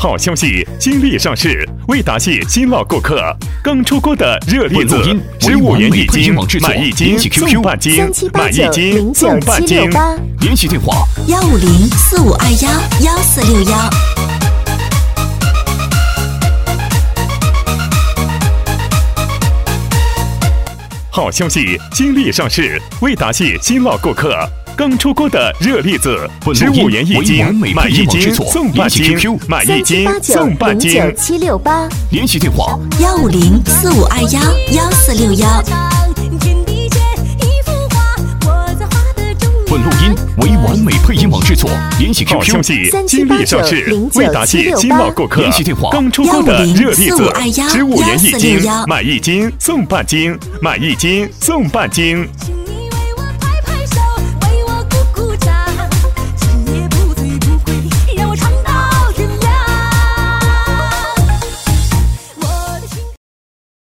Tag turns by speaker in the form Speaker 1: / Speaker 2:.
Speaker 1: 好消息，金立上市，为答谢新老顾客，刚出锅的热栗子，15元一斤，买一斤送半斤，买一斤送半斤。
Speaker 2: 联系电话
Speaker 3: 15045211461。
Speaker 1: 好消息，金立上市，为答谢新老顾客，刚出锅的热栗子，15元一斤，买一斤送半斤，买一斤送半斤。
Speaker 2: 联系电话
Speaker 3: 15045211461。
Speaker 2: 本录音为完美配音网制作，联系 QQ。
Speaker 1: 好消息，金立上市，为答谢新老顾客，
Speaker 2: 联系电话
Speaker 1: 刚出锅的热栗子，15元一斤，买一斤送半斤，买一斤送半斤。